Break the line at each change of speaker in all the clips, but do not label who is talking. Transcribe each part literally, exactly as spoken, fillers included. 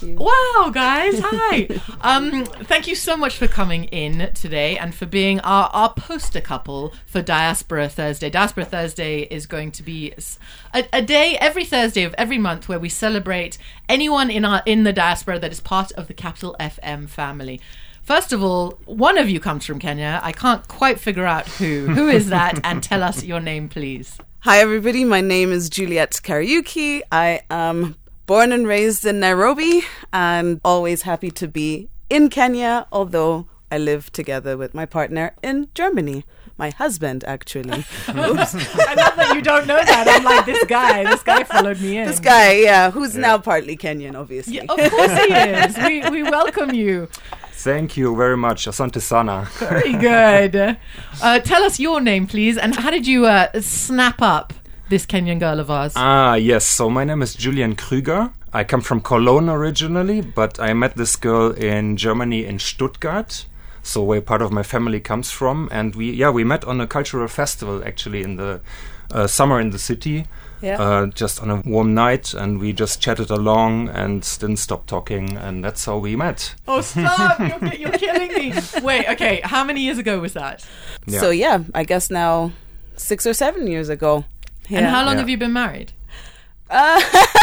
you.
Wow, guys, hi. um, thank you so much for coming in today and for being our, our poster couple for Diaspora Thursday. Diaspora Thursday is going to be a, a day every Thursday of every month where we celebrate anyone in our in the diaspora that is part of the Capital F M family. First of all, one of you comes from Kenya. I can't quite figure out who. Who is that? And tell us your name, please.
Hi, everybody. My name is Juliet Kariuki. I am born and raised in Nairobi and always happy to be in Kenya, although I live together with my partner in Germany. My husband, actually.
Oops. I love that you don't know that. I'm like, this guy, this guy followed me in.
This guy, yeah, who's yeah. now partly Kenyan, obviously.
Yeah, of course he is. We, we welcome you.
Thank you very much. Asante sana.
Very good. Uh, tell us your name, please, and how did you uh, snap up this Kenyan girl of ours?
Ah, yes. So my name is Julian Krüger. I come from Cologne originally, but I met this girl in Germany, in Stuttgart. So where part of my family comes from, and we yeah we met on a cultural festival actually in the uh, summer in the city. Yeah. Uh, just on a warm night, and we just chatted along and didn't stop talking, and that's how we met.
Oh, stop! You're, you're killing me. Wait, okay, how many years ago was that?
Yeah. So yeah, I guess now six or seven years ago. Yeah.
And how long
yeah.
have you been married?
Uh,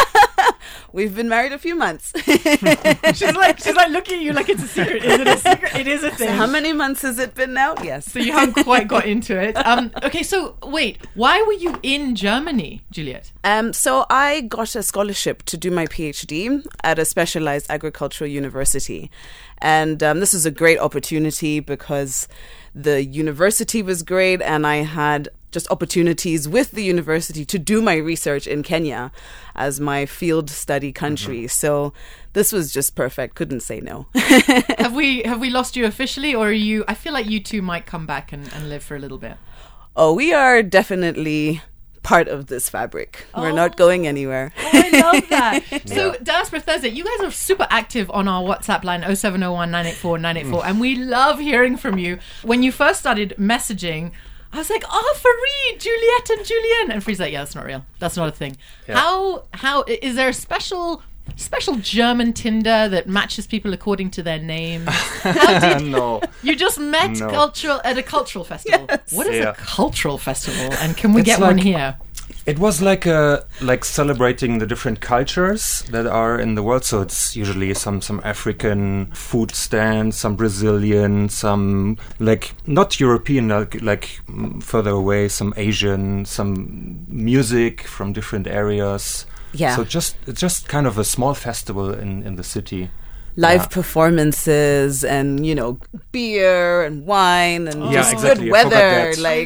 we've been married a few months.
she's like, she's like looking at you like it's a secret. Is it a secret? It is a thing.
So how many months has it been now? Yes.
So you haven't quite got into it. Um, okay, so wait, why were you in Germany, Juliet?
Um, so I got a scholarship to do my PhD at a specialized agricultural university. And um, this was a great opportunity because the university was great and I had just opportunities with the university to do my research in Kenya as my field study country. Mm-hmm. So this was just perfect. Couldn't say no.
have we have we lost you officially, or are you? I feel like you two might come back and, and live for a little bit.
Oh, we are definitely part of this fabric. Oh. We're not going anywhere.
Oh, I love that. Yeah. So Diaspora Thursday, you guys are super active on our WhatsApp line oh seven oh one, nine eight four, nine eight four, mm. and we love hearing from you. When you first started messaging, I was like, oh, Fareed, Juliet and Julian. And Fareed's like, yeah, that's not real. That's not a thing. Yeah. How, how, is there a special, special German Tinder that matches people according to their names? How did,
no.
You just met
no.
cultural at a cultural festival.
Yes.
What is
yeah.
a cultural festival? And can we
it's
get
like,
one here?
It was like a like celebrating the different cultures that are in the world. So it's usually some some African food stands, some Brazilian, some like not European, like like further away, some Asian, some music from different areas.
Yeah.
So just it's just kind of a small festival in in the city.
Live
yeah.
performances and, you know, beer and wine and
oh.
just
yeah, exactly.
good weather.
Like,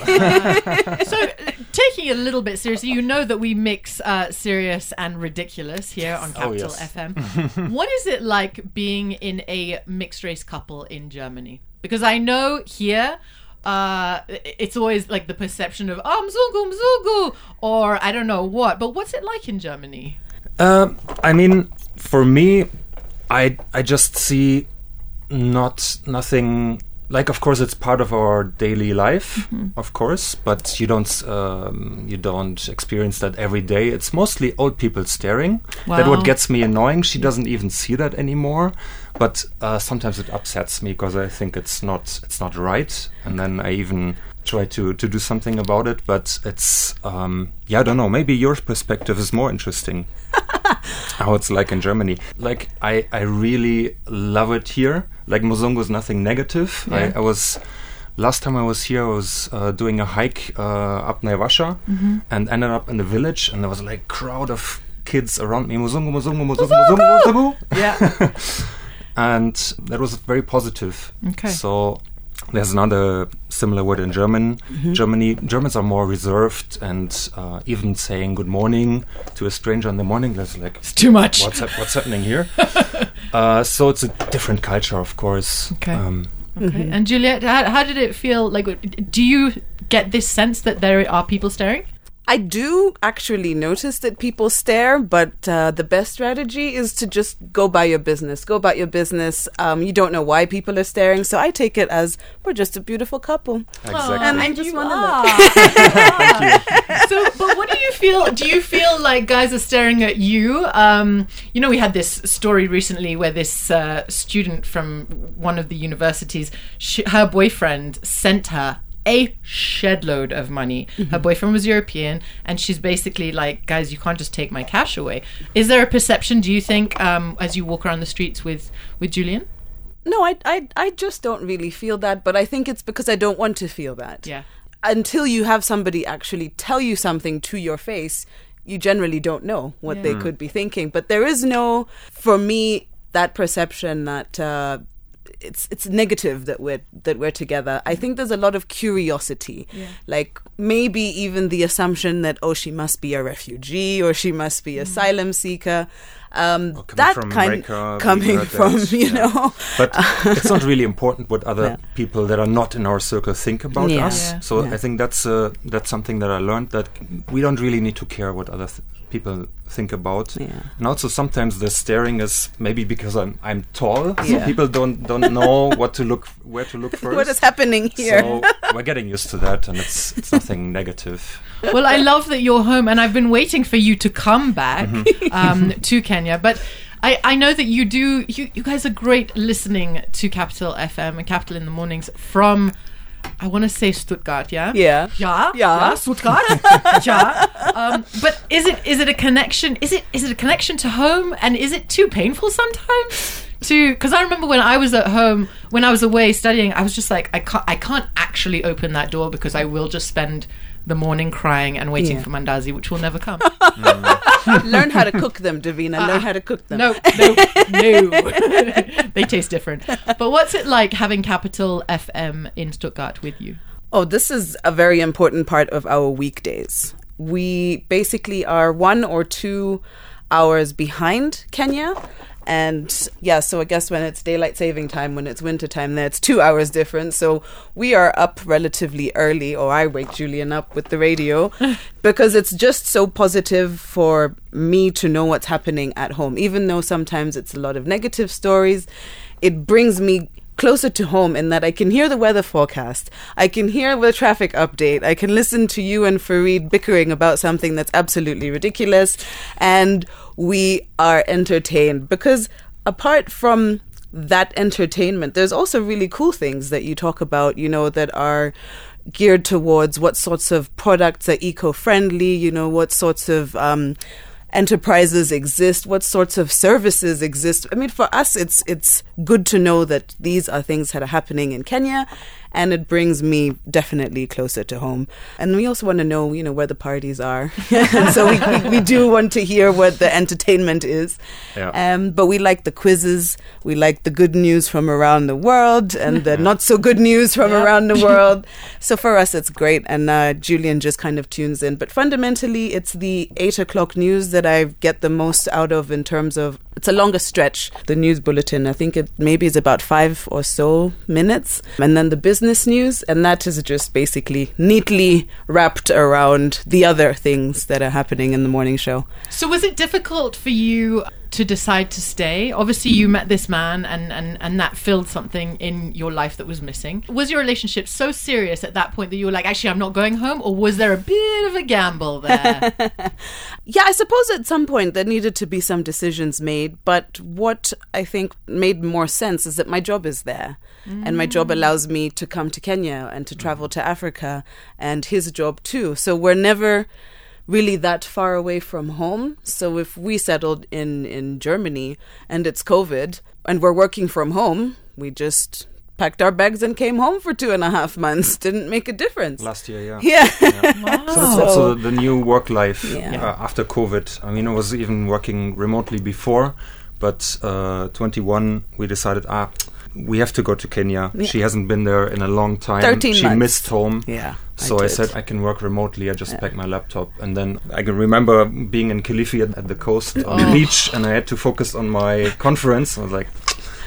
so uh, taking it a little bit seriously, you know that we mix uh, serious and ridiculous here on Capital
oh, yes.
F M. What is it like being in a mixed race couple in Germany? Because I know here uh, it's always like the perception of oh, mzungu, mzungu, or I don't know what. But what's it like in Germany?
Uh, I mean, for me, I I just see not nothing like. Of course, it's part of our daily life, mm-hmm. of course, but you don't um, you don't experience that every day. It's mostly old people staring.
Wow.
That what gets me annoying. She doesn't even see that anymore. But uh, sometimes it upsets me because I think it's not it's not right, and then I even try to to do something about it. But it's um, yeah, I don't know. Maybe your perspective is more interesting. How it's like in Germany. Like I, I really love it here. Like Muzungu is nothing negative.
Yeah.
I, I was last time I was here. I was uh, doing a hike uh, up Naivasha mm-hmm. and ended up in the village, and there was like crowd of kids around me. Muzungu, Muzungu, Muzungu, Muzungu, Muzungu.
Yeah,
and that was very positive.
Okay.
So there's another similar word in German.
Mm-hmm.
Germany Germans are more reserved, and uh, even saying good morning to a stranger in the morning, that's like
it's too much.
What's hap- what's happening here? uh, so it's a different culture, of course.
Okay.
Um,
okay.
Mm-hmm.
And Juliet, how, how did it feel? Like, do you get this sense that there are people staring?
I do actually notice that people stare, but uh, the best strategy is to just go by your business. Go about your business. Um, you don't know why people are staring, so I take it as we're just a beautiful couple.
Exactly.
And I
And
just
you
want to
are.
look.
So, but what do you feel? Do you feel like guys are staring at you? Um, you know, we had this story recently where this uh, student from one of the universities, she, her boyfriend sent her a shed load of money. Mm-hmm. Her boyfriend was European, and she's basically like, guys, you can't just take my cash away. Is there a perception, do you think, um, as you walk around the streets with, with Julian?
No, I, I, I just don't really feel that, but I think it's because I don't want to feel that.
Yeah.
Until you have somebody actually tell you something to your face, you generally don't know what
Yeah.
they
Mm.
could be thinking. But there is no, for me, that perception that uh, it's it's negative that we're that we're together. I think there's a lot of curiosity,
Yeah.
like maybe even the assumption that, oh, she must be a refugee or she must be asylum seeker. Um,
Or coming
that
from
kind
America, we
coming
heard
from
that,
you
yeah.
know.
But it's not really important what other
Yeah.
people that are not in our circle think about
Yeah.
us.
Yeah.
So
Yeah.
I think that's uh, that's something that I learned, that we don't really need to care what other th- people think about.
Yeah.
And also sometimes the staring is maybe because I'm I'm tall, so
Yeah.
people don't don't know what to look where to look first.
What is happening here?
So we're getting used to that, and it's it's nothing negative.
Well, I love that you're home, and I've been waiting for you to come back um, to Kenya. But I, I know that you do. You, you guys are great listening to Capital F M and Capital in the Mornings from, I want to say Stuttgart, yeah?
Yeah.
Yeah,
Yeah.
Stuttgart, yeah. Um, but is it is it a connection? Is it is it a connection to home? And is it too painful sometimes? To because I remember when I was at home, when I was away studying, I was just like, I can't I can't actually open that door because I will just spend the morning crying and waiting
Yeah.
for mandazi, which will never come.
Learn how to cook them, Davina. Learn how to cook them.
No, no, no. They taste different. But what's it like having Capital F M in Stuttgart with you?
Oh, this is a very important part of our weekdays. We basically are one or two hours behind Kenya. And yeah, so I guess when it's daylight saving time, when it's winter time, then it's two hours different. So we are up relatively early, or I wake Julian up with the radio because it's just so positive for me to know what's happening at home. Even though sometimes it's a lot of negative stories, it brings me closer to home in that I can hear the weather forecast. I can hear the traffic update. I can listen to you and Fareed bickering about something that's absolutely ridiculous. And we are entertained because apart from that entertainment, there's also really cool things that you talk about, you know, that are geared towards what sorts of products are eco-friendly, you know, what sorts of um, enterprises exist, what sorts of services exist. I mean, for us, it's it's good to know that these are things that are happening in Kenya, and it brings me definitely closer to home. And we also want to know, you know, where the parties are. So we, we, we do want to hear what the entertainment is.
Yeah.
Um, but we like the quizzes. We like the good news from around the world and the not so good news from
Yeah.
around the world. So for us, it's great. And uh, Julian just kind of tunes in. But fundamentally, it's the eight o'clock news that I get the most out of in terms of, it's a longer stretch. The news bulletin, I think it maybe is about five or so minutes. And then the business news. And that is just basically neatly wrapped around the other things that are happening in the morning show.
So was it difficult for you to decide to stay? Obviously you met this man and, and, and that filled something in your life that was missing. Was your relationship so serious at that point that you were like, actually, I'm not going home? Or was there a bit of a gamble there?
Yeah, I suppose at some point there needed to be some decisions made. But what I think made more sense is that my job is there. Mm. And my job allows me to come to Kenya and to travel to Africa, and his job too. So we're never really that far away from home. So if we settled in, in Germany and it's COVID and we're working from home, we just packed our bags and came home for two and a half months. Didn't make a difference.
Last year, yeah.
Yeah.
yeah.
Wow.
So that's also the, the new work life
Yeah.
uh, after COVID. I mean, I was even working remotely before, but uh, twenty-one, we decided, ah, we have to go to Kenya.
Yeah.
She hasn't been there in a long time.
thirteen
she
months.
missed home.
Yeah.
So I,
did.
said I can work remotely. I just
Yeah.
packed my laptop, and then I can remember being in Kilifi at, at the coast on the beach, and I had to focus on my conference. I was like,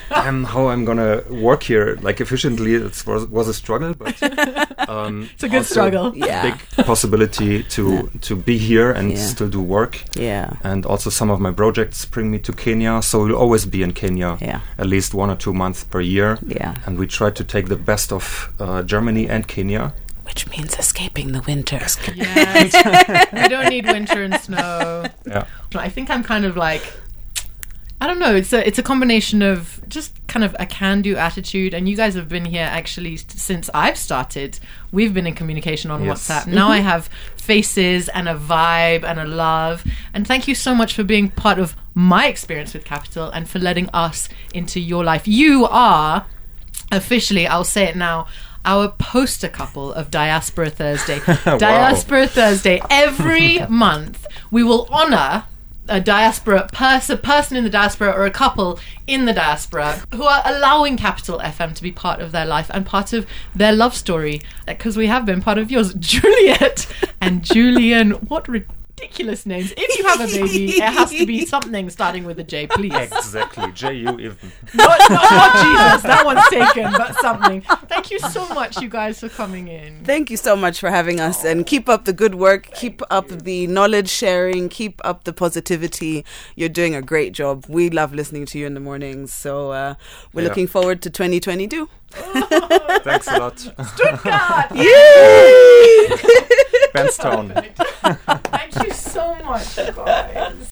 um, how I'm gonna work here like efficiently. It was, was a struggle, but um,
it's a good struggle.
Yeah,
big possibility to
Yeah.
to be here and
Yeah.
still do work.
yeah,
And also some of my projects bring me to Kenya, so we'll always be in Kenya
yeah,
at least one or two months per year.
yeah.
And we try to take the best of uh, Germany and Kenya.
Which means escaping the winter.
Yes. We don't need winter and snow.
Yeah.
I think I'm kind of like, I don't know. It's a it's a combination of just kind of a can-do attitude, and you guys have been here actually s- since I've started. We've been in communication on
Yes.
WhatsApp. Now I have faces and a vibe and a love. And thank you so much for being part of my experience with Capital and for letting us into your life. You are officially, I'll say it now, our poster couple of Diaspora Thursday.
Wow.
Diaspora Thursday. Every month we will honour a diaspora person, person in the diaspora, or a couple in the diaspora who are allowing Capital F M to be part of their life and part of their love story. Because we have been part of yours, Juliet and Julian. What ridiculous names! If you have a baby, it has to be something starting with a J, please.
Exactly, J U even.
Not, not, not Jesus, that one's taken, but something. Thank you so much, you guys, for coming in.
Thank you so much for having us, and keep up the good work, keep up the knowledge sharing, keep up the positivity. You're doing a great job. We love listening to you in the mornings, so uh, we're
Yeah.
looking forward to twenty twenty-two.
Thanks a lot.
Stuttgart!
Benstown.
Thank you so much, you guys.